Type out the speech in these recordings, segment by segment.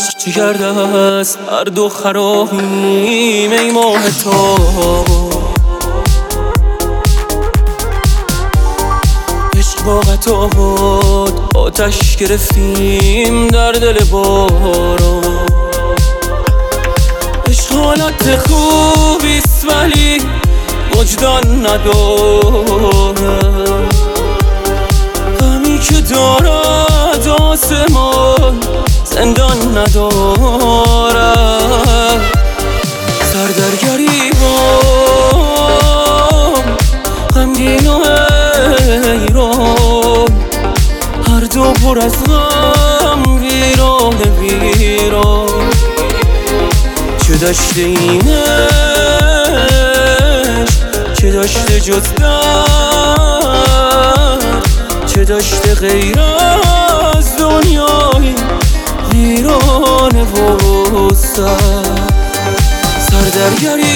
چی کرده است هر دو خرابیم ای ماه تو. عشق با قطع بود آتش گرفتیم در دل باران. عشق حالت خوبیست ولی وجدان نداره، غمی که دارد آسمان زندان نداره. سر در گریبان غمگین و حیران، هر دو پر از غم ویران ویران. چه داشته این عشق چه داشته جز درد، چه داشته غیر از دنیای ویران و سر در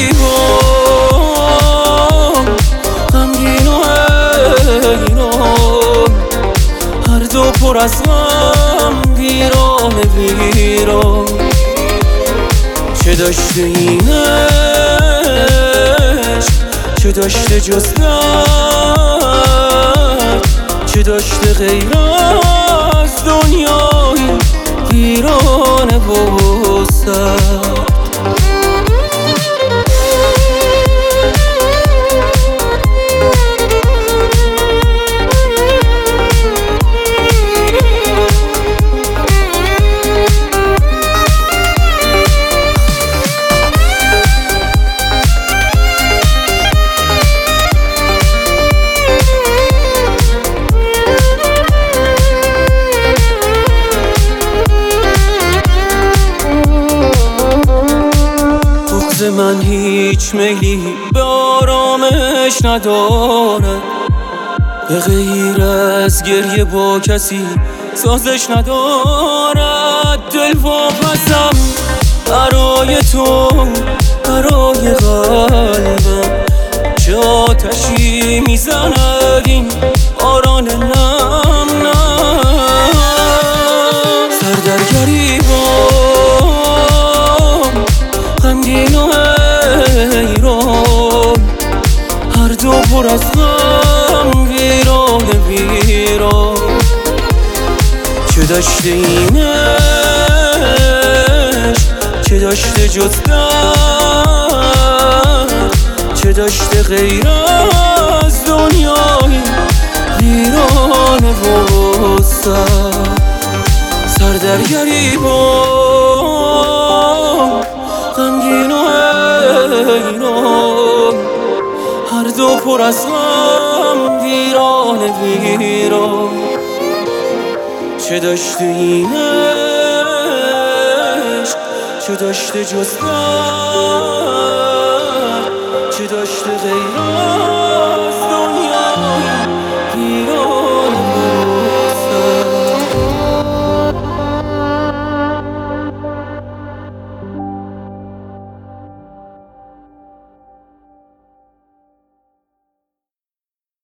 گریبان غمگین و حیران، هر دو پر از غم ویران ویران. چه داشته این عشق چه داشته جز درد، چه داشته غیر از دنیای ویران و سر. من هیچ میلی به آرامش ندارد، به غیر از گریه با کسی سازش ندارد. دل واپسم برای تو برای قلبم، چه آتشی میزند این باران نم نم. سر در گریبان غمگین و حیران، هر دو پر از غم ویران ویران. چه داشته این عشق چه داشته جز درد، چه داشته غیر از دنیای ویران و سر در گریبان غمگین و حیران، هر دو پر از غم ویران ویران. چه داشته این عشق چه داشته جز درد، چه داشته غیر